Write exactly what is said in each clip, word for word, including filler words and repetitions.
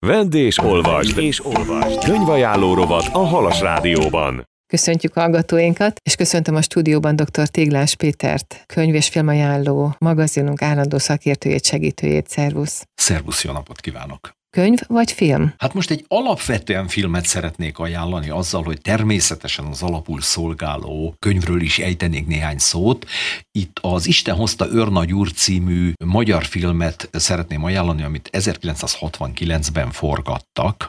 Vedd és olvasd, és olvasd. Könyvajánló rovat a Halas Rádióban. Köszöntjük hallgatóinkat, és köszöntöm a stúdióban dr. Téglás Pétert, könyv- és filmajánló magazinunk állandó szakértőjét, segítőjét. Szervusz! Szervusz, jó napot kívánok! Könyv vagy film? Hát most egy alapvetően filmet szeretnék ajánlani azzal, hogy természetesen az alapul szolgáló könyvről is ejtenék néhány szót. Itt az Isten hozta őrnagy úr című magyar filmet szeretném ajánlani, amit ezerkilencszázhatvankilencben forgattak.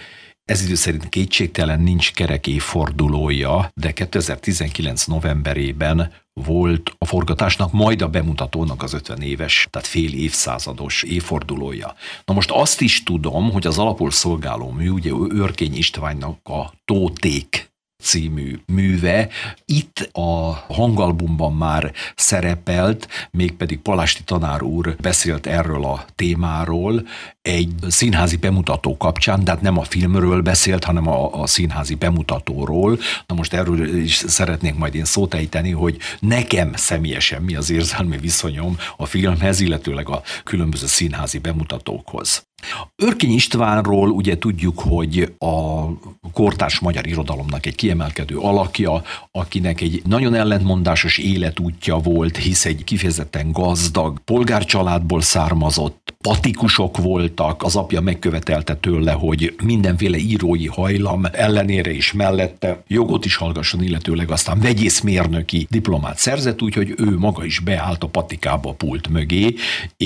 Ez idő szerint kétségtelen nincs kerek évfordulója, de kétezer-tizenkilenc novemberében volt a forgatásnak, majd a bemutatónak az ötven éves, tehát fél évszázados évfordulója. Na most azt is tudom, hogy az alapul szolgáló mű, ugye Őrkény Istvánnak a Tóték című műve, itt a hangalbumban már szerepelt, mégpedig Palásti tanár úr beszélt erről a témáról egy színházi bemutató kapcsán, de hát nem a filmről beszélt, hanem a, a színházi bemutatóról. Na most erről is szeretnék majd én szót ejteni, hogy nekem személyesen mi az érzelmi viszonyom a filmhez, illetőleg a különböző színházi bemutatókhoz. Őrkény Istvánról ugye tudjuk, hogy a kortárs magyar irodalomnak egy kiemelkedő alakja, akinek egy nagyon ellentmondásos életútja volt, hisz egy kifejezetten gazdag polgárcsaládból származott, patikusok voltak, az apja megkövetelte tőle, hogy mindenféle írói hajlam ellenére is mellette jogot is hallgasson, illetőleg aztán vegyészmérnöki diplomát szerzett, úgyhogy ő maga is beállt a patikába a pult mögé,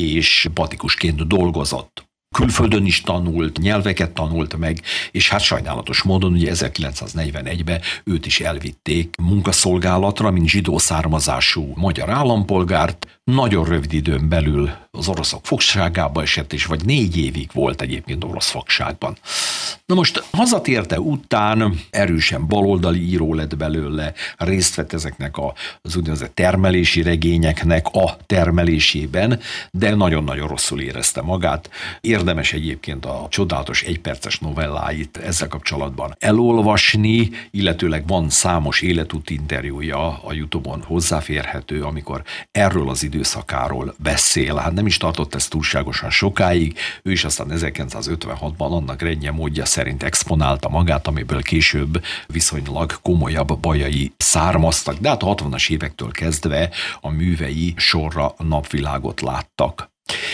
és patikusként dolgozott. Külföldön is tanult, nyelveket tanult meg, és hát sajnálatos módon ugye ezerkilencszáznegyvenegyben őt is elvitték munkaszolgálatra, mint zsidó származású magyar állampolgárt. Nagyon rövid időn belül az oroszok fogságába esett, és vagy négy évig volt egyébként orosz fogságban. Na most hazatérte után erősen baloldali író lett belőle, részt vett ezeknek az úgynevezett termelési regényeknek a termelésében, de nagyon-nagyon rosszul érezte magát. Érdemes egyébként a csodálatos egyperces novelláit ezzel kapcsolatban elolvasni, illetőleg van számos életút interjúja a YouTube-on hozzáférhető, amikor erről az időszakáról beszél. Hát nem is tartott ez túlságosan sokáig, ő is aztán ezerkilencszázötvenhatban annak rendje módja szerint exponálta magát, amiből később viszonylag komolyabb bajai származtak, de hát a hatvanas évektől kezdve a művei sorra napvilágot láttak.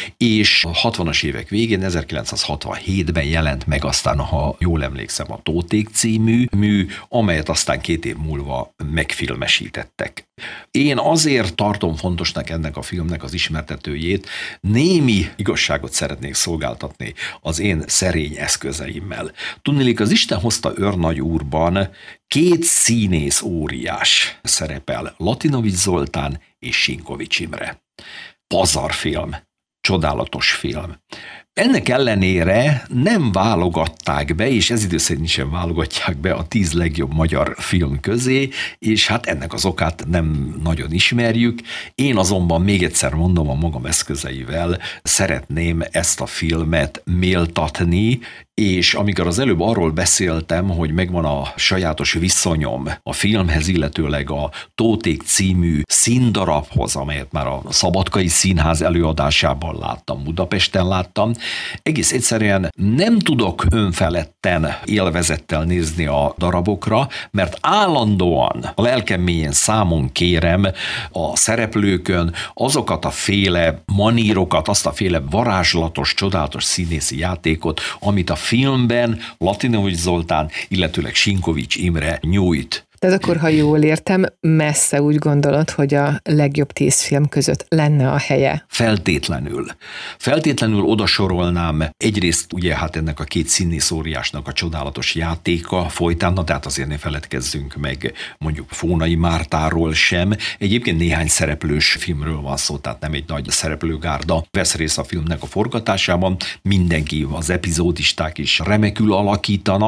És a hatvanas évek végén, ezerkilencszázhatvanhétben jelent meg aztán, ha jól emlékszem, a Tóték című mű, amelyet aztán két év múlva megfilmesítettek. Én azért tartom fontosnak ennek a filmnek az ismertetőjét, némi igazságot szeretnék szolgáltatni az én szerény eszközeimmel. Tudniillik, az Isten hozta őrnagy úrban két színész óriás szerepel, Latinovics Zoltán és Sinkovics Imre. Pazarfilm. Csodálatos film. Ennek ellenére nem válogatták be, és ez idő szerint sem válogatják be a tíz legjobb magyar film közé, és hát ennek az okát nem nagyon ismerjük. Én azonban még egyszer mondom, a magam eszközeivel szeretném ezt a filmet méltatni, és amikor az előbb arról beszéltem, hogy megvan a sajátos viszonyom a filmhez, illetőleg a Tóték című színdarabhoz, amelyet már a Szabadkai Színház előadásában láttam, Budapesten láttam, egész egyszerűen nem tudok önfeledten élvezettel nézni a darabokra, mert állandóan a lelkem mélyen számon kérem a szereplőkön azokat a féle manírokat, azt a féle varázslatos, csodálatos színészi játékot, amit a filmben Latinovics Zoltán, illetőleg Sinkovics Imre nyújt. Tehát akkor, ha jól értem, messze úgy gondolod, hogy a legjobb tíz film között lenne a helye? Feltétlenül. Feltétlenül oda sorolnám egyrészt ugye hát ennek a két színész óriásnak a csodálatos játéka folytán, tehát azért ne feledkezzünk meg mondjuk Fónai Mártáról sem. Egyébként néhány szereplős filmről van szó, tehát nem egy nagy szereplőgárda vesz részt a filmnek a forgatásában. Mindenki, az epizódisták is remekül alakítanak.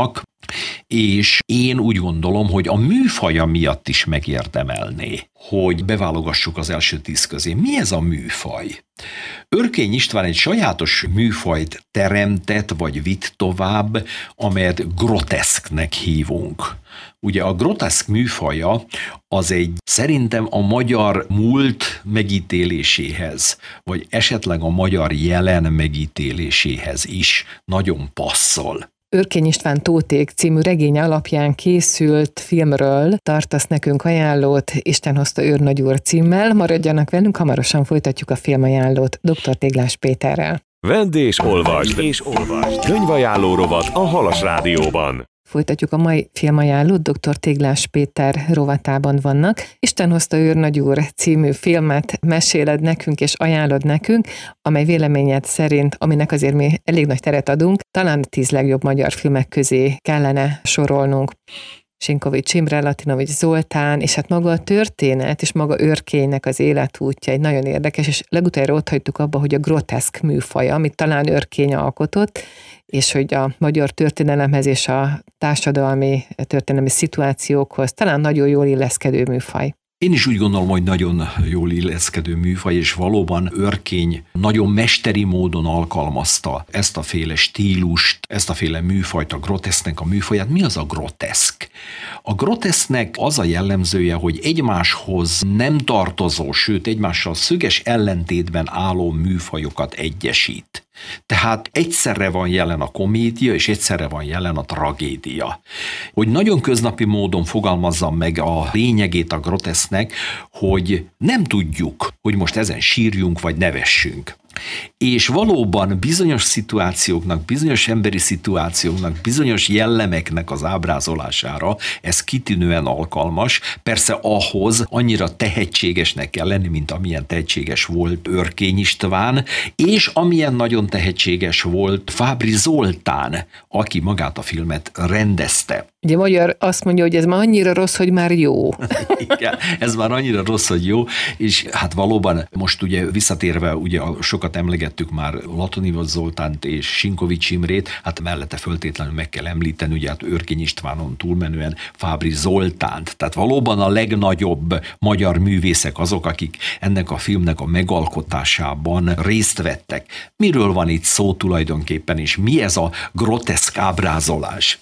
És én úgy gondolom, hogy a műfaja miatt is megérdemelné, hogy beválogassuk az első tíz közé. Mi ez a műfaj? Örkény István egy sajátos műfajt teremtett, vagy vitt tovább, amelyet groteszknek hívunk. Ugye a groteszk műfaja az egy szerintem a magyar múlt megítéléséhez, vagy esetleg a magyar jelen megítéléséhez is nagyon passzol. Örkény István Tóték című regénye alapján készült filmről tartasz nekünk ajánlót, Isten hozta őrnagy úr címmel. Maradjanak velünk, hamarosan folytatjuk a filmajánlót dr. Téglás Péterrel. Vedd és olvasd, és olvasd. Könyvajánló rovat a Halas Rádióban. Folytatjuk a mai filmajánlót, dr. Téglás Péter rovatában vannak. Isten hozta őrnagy úr című filmet meséled nekünk és ajánlod nekünk, amely véleményed szerint, aminek azért mi elég nagy teret adunk, talán a tíz legjobb magyar filmek közé kellene sorolnunk. Sinkovics Imre, Latinovics Zoltán, és hát maga a történet, és maga Örkénynek az életútja egy nagyon érdekes, és legutoljára ott hagytuk abba, hogy a groteszk műfaja, amit talán Örkény alkotott, és hogy a magyar történelemhez és a társadalmi történelmi szituációkhoz talán nagyon jól illeszkedő műfaj. Én is úgy gondolom, hogy nagyon jól illeszkedő műfaj, és valóban Örkény nagyon mesteri módon alkalmazta ezt a féle stílust, ezt a féle műfajt, a groteszknek a műfaját. Mi az a groteszk? A groteszknek az a jellemzője, hogy egymáshoz nem tartozó, sőt egymással szöges ellentétben álló műfajokat egyesít. Tehát egyszerre van jelen a komédia, és egyszerre van jelen a tragédia. Hogy nagyon köznapi módon fogalmazzam meg a lényegét a groteszknek, hogy nem tudjuk, hogy most ezen sírjunk vagy nevessünk. És valóban bizonyos szituációknak, bizonyos emberi szituációknak, bizonyos jellemeknek az ábrázolására ez kitűnően alkalmas. Persze ahhoz annyira tehetségesnek kell lenni, mint amilyen tehetséges volt Örkény István, és amilyen nagyon tehetséges volt Fábry Zoltán, aki magát a filmet rendezte. Ugye magyar azt mondja, hogy ez már annyira rossz, hogy már jó. Igen, ez már annyira rossz, hogy jó, és hát valóban most ugye visszatérve, ugye sokat emlegettük már Latinovics Zoltánt és Sinkovics Imrét, hát mellette föltétlenül meg kell említeni, ugye hát Örkény Istvánon túlmenően Fábry Zoltánt. Tehát valóban a legnagyobb magyar művészek azok, akik ennek a filmnek a megalkotásában részt vettek. Miről van itt szó tulajdonképpen, és mi ez a groteszk ábrázolás?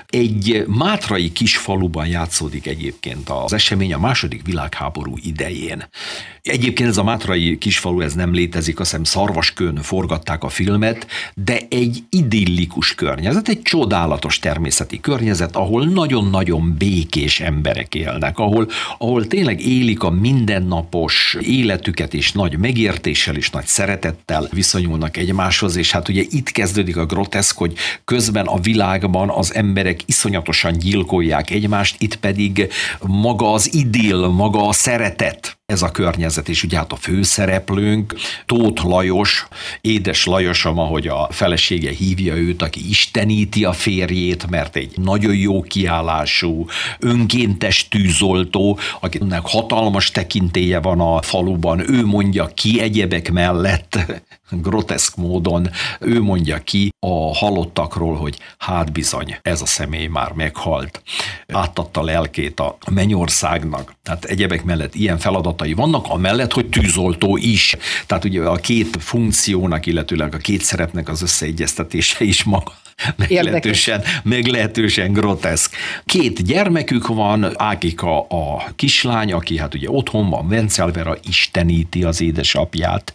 Egy mátrai kisfaluban játszódik egyébként az esemény a második világháború idején. Egyébként ez a mátrai kisfalu, ez nem létezik, azt hiszem Szarvaskőn forgatták a filmet, de egy idillikus környezet, egy csodálatos természeti környezet, ahol nagyon-nagyon békés emberek élnek, ahol, ahol tényleg élik a mindennapos életüket, és nagy megértéssel és nagy szeretettel viszonyulnak egymáshoz, és hát ugye itt kezdődik a groteszk, hogy közben a világban az emberek iszonyatosan gyilkolják egymást, itt pedig maga az idill, maga a szeretet, ez a környezet, és ugye hát a főszereplőnk, Tóth Lajos, édes Lajosom, ahogy a felesége hívja őt, aki isteníti a férjét, mert egy nagyon jó kiállású, önkéntes tűzoltó, akinek hatalmas tekintélye van a faluban, ő mondja ki egyebek mellett, groteszk módon, ő mondja ki a halottakról, hogy hát bizony, ez a személy már meghalt. Átadta lelkét a mennyországnak. Tehát egyebek mellett ilyen feladatai vannak, amellett, hogy tűzoltó is. Tehát ugye a két funkciónak, illetőleg a két szerepnek az összeegyeztetése is maga meglehetősen, meglehetősen groteszk. Két gyermekük van, Ágika a kislány, aki hát ugye otthon van, Vencel isteníti az édesapját,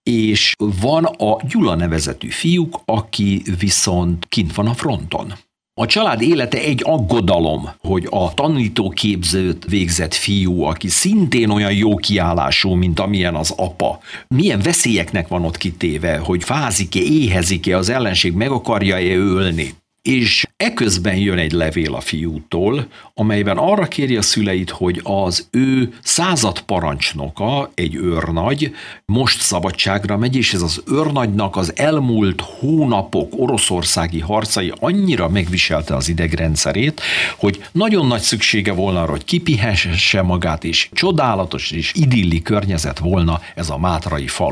és van a Gyula nevezetű fiúk, aki viszont kint van a fronton. A család élete egy aggodalom, hogy a tanítóképzőt végzett fiú, aki szintén olyan jó kiállású, mint amilyen az apa, milyen veszélyeknek van ott kitéve, hogy fázik-e, éhezik-e, az ellenség meg akarja-e ölni. És eközben jön egy levél a fiútól, amelyben arra kéri a szüleit, hogy az ő századparancsnoka, egy őrnagy, most szabadságra megy, és ez az őrnagynak az elmúlt hónapok oroszországi harcai annyira megviselte az idegrendszerét, hogy nagyon nagy szüksége volna arra, hogy kipihesse magát, és csodálatos és idilli környezet volna ez a mátrai falu.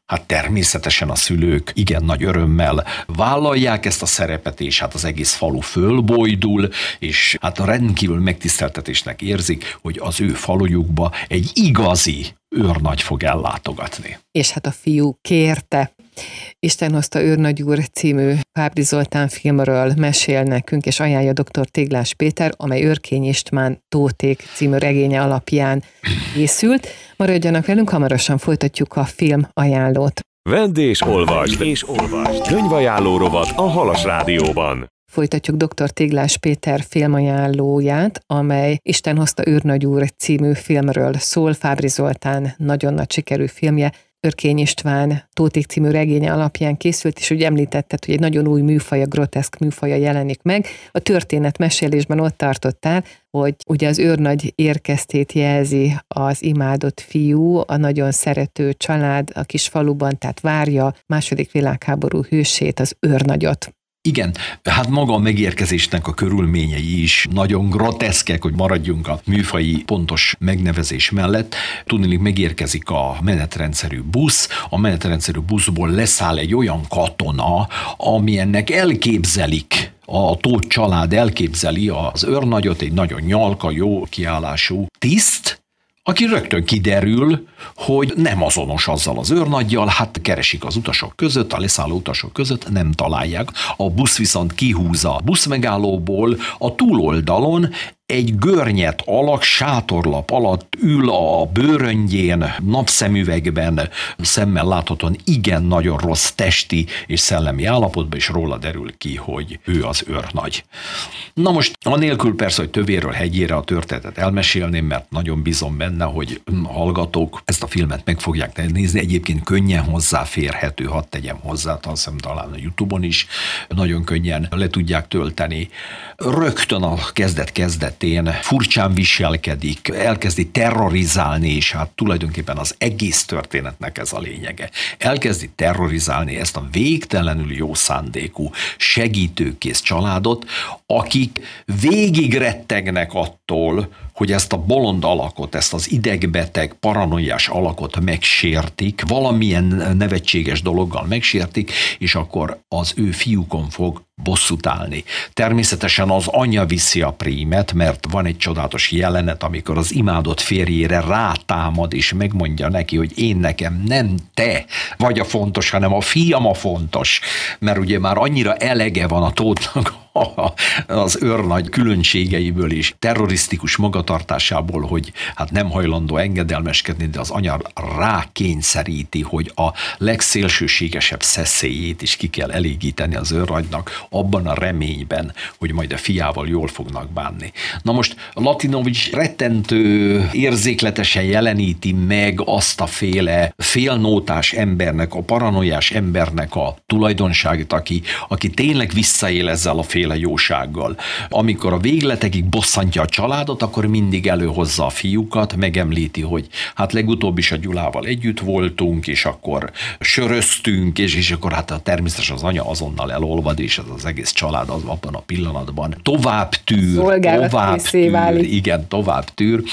Hát természetesen a szülők igen nagy örömmel vállalják ezt a szerepet, és hát az egész falu fölbojdul, és hát rendkívül megtiszteltetésnek érzik, hogy az ő falujukba egy igazi őrnagy fog ellátogatni. És hát a fiú kérte. Isten hozta őrnagy úr című Fábry Zoltán filmről mesél nekünk, és ajánlja dr. Téglás Péter, amely Örkény István Tóték című regénye alapján készült. Maradjanak velünk, hamarosan folytatjuk a film ajánlót. Vedd és olvasd, és olvasd. Könyvajánló rovat a Halas Rádióban. Folytatjuk dr. Téglás Péter filmajánlóját, amely Isten hozta őrnagy úr című filmről szól. Fábry Zoltán nagyon nagy sikerű filmje, Örkény István Tóték című regénye alapján készült, és úgy említetted, hogy egy nagyon új műfaja, groteszk műfaja jelenik meg. A történet mesélésben ott tartottál, hogy ugye az őrnagy érkeztét jelzi az imádott fiú, a nagyon szerető család a kis faluban, tehát várja a második világháború hősét, az őrnagyot. Igen, hát maga a megérkezésnek a körülményei is nagyon groteszkek, hogy maradjunk a műfaji pontos megnevezés mellett. Tudniillik, megérkezik a menetrendszerű busz, a menetrendszerű buszból leszáll egy olyan katona, ami ennek elképzelik, a Tóth család elképzeli az őrnagyot, egy nagyon nyalka, jó kiállású tiszt, aki rögtön kiderül, hogy nem azonos azzal az őrnaggyal, hát keresik az utasok között, a leszálló utasok között, nem találják. A busz viszont kihúz a buszmegállóból, a túloldalon egy görnyet alak, sátorlap alatt ül a bőröngyén, napszemüvegben, szemmel láthatóan igen nagyon rossz testi és szellemi állapotban, és róla derül ki, hogy ő az őrnagy. Na most, anélkül persze, hogy tövéről hegyére a történetet elmesélném, mert nagyon bízom benne, hogy hallgatók ezt a filmet meg fogják nézni, egyébként könnyen hozzáférhető, hadd tegyem hozzá, azt hiszem talán a YouTube-on is nagyon könnyen le tudják tölteni. Rögtön a kezdet-kezdetén furcsán viselkedik, elkezdi terrorizálni, és hát tulajdonképpen az egész történetnek ez a lényege. Elkezdi terrorizálni ezt a végtelenül jó szándékú, segítőkész családot, akik végig rettegnek attól, hogy ezt a bolond alakot, ezt az idegbeteg, paranoiás alakot megsértik, valamilyen nevetséges dologgal megsértik, és akkor az ő fiúkon fog bosszút állni. Természetesen az anya viszi a prímet, mert van egy csodálatos jelenet, amikor az imádott férjére rátámad, és megmondja neki, hogy én nekem nem te vagy a fontos, hanem a fiam a fontos, mert ugye már annyira elege van a Tóthnak az őrnagy különbségeiből és terrorisztikus magatartásából, hogy hát nem hajlandó engedelmeskedni, de az anya rákényszeríti, hogy a legszélsőségesebb szeszélyét is ki kell elégíteni az őrnagynak, abban a reményben, hogy majd a fiával jól fognak bánni. Na most Latinovics rettentő érzékletesen jeleníti meg azt a féle félnótás embernek, a paranoiás embernek a tulajdonságát, aki, aki tényleg visszaél ezzel a féle jósággal. Amikor a végletekig bosszantja a családot, akkor mindig előhozza a fiúkat, megemlíti, hogy hát legutóbb is a Gyulával együtt voltunk, és akkor söröztünk, és, és akkor hát természetesen az anya azonnal elolvad, és az, az egész család az abban a pillanatban tovább tűr, tovább tűr, igen, tovább tűr,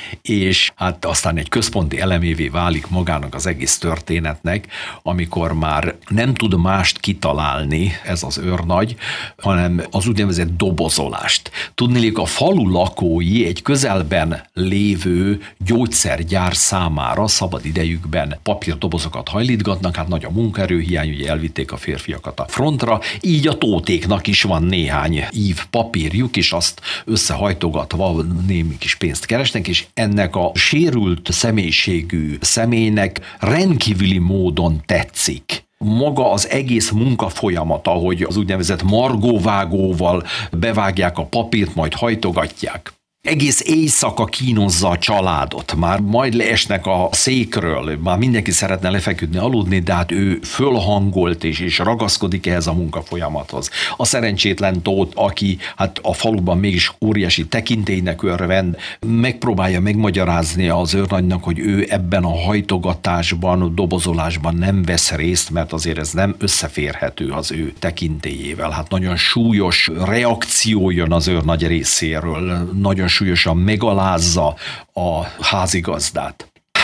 és hát aztán egy központi elemévé válik magának az egész történetnek, amikor már nem tud mást kitalálni ez az őrnagy, hanem az úgynevezett dobozolást. Tudniillik, a falu lakói egy közelben lévő gyógyszergyár számára szabad idejükben papírdobozokat hajlítgatnak, hát nagy a munkaerőhiány, ugye elvitték a férfiakat a frontra, így a Tótéknak is van néhány ív papírjuk, és azt összehajtogatva némi kis pénzt keresnek, és ennek a sérült személyiségű személynek rendkívüli módon tetszik maga az egész munkafolyamata, hogy az úgynevezett margóvágóval bevágják a papírt, majd hajtogatják. Egész éjszaka kínozza a családot, már majd leesnek a székről, már mindenki szeretne lefeküdni, aludni, de hát ő fölhangolt és, és ragaszkodik ehhez a munkafolyamathoz. A szerencsétlen Tóth, aki hát a faluban mégis óriási tekintélynek örvend, megpróbálja megmagyarázni az őrnagynak, hogy ő ebben a hajtogatásban, dobozolásban nem vesz részt, mert azért ez nem összeférhető az ő tekintélyével. Hát nagyon súlyos reakció jön az őrnagy részéről, nagyon súlyosan megalázza a házigazdát.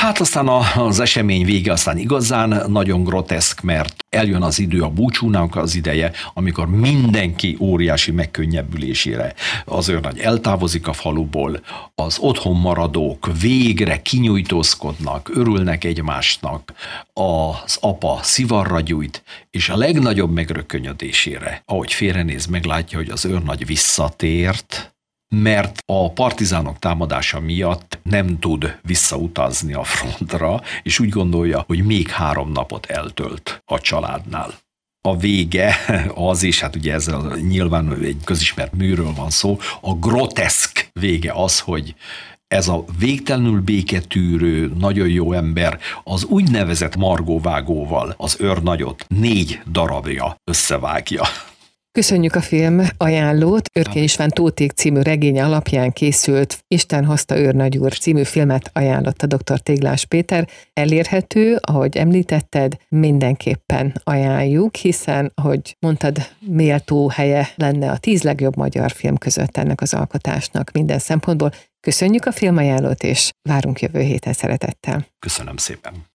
Hát aztán az esemény vége aztán igazán nagyon groteszk, mert eljön az idő, a búcsúnak az ideje, amikor mindenki óriási megkönnyebbülésére az őrnagy eltávozik a faluból, az otthon maradók végre kinyújtózkodnak, örülnek egymásnak, az apa szivarra gyújt, és a legnagyobb megrökönyödésére, ahogy félrenéz, meglátja, hogy az őrnagy visszatért, mert a partizánok támadása miatt nem tud visszautazni a frontra, és úgy gondolja, hogy még három napot eltölt a családnál. A vége az, és hát ugye ezzel nyilván egy közismert műről van szó, a groteszk vége az, hogy ez a végtelenül béketűrő, nagyon jó ember az úgynevezett margóvágóval az őrnagyot négy darabja összevágja. Köszönjük a film ajánlót. Örkény István Tóték című regénye alapján készült Isten hozta őrnagy úr című filmet ajánlotta dr. Téglás Péter. Elérhető, ahogy említetted, mindenképpen ajánljuk, hiszen, ahogy mondtad, méltó helye lenne a tíz legjobb magyar film között ennek az alkotásnak minden szempontból. Köszönjük a filmajánlót, és várunk jövő héten szeretettel. Köszönöm szépen.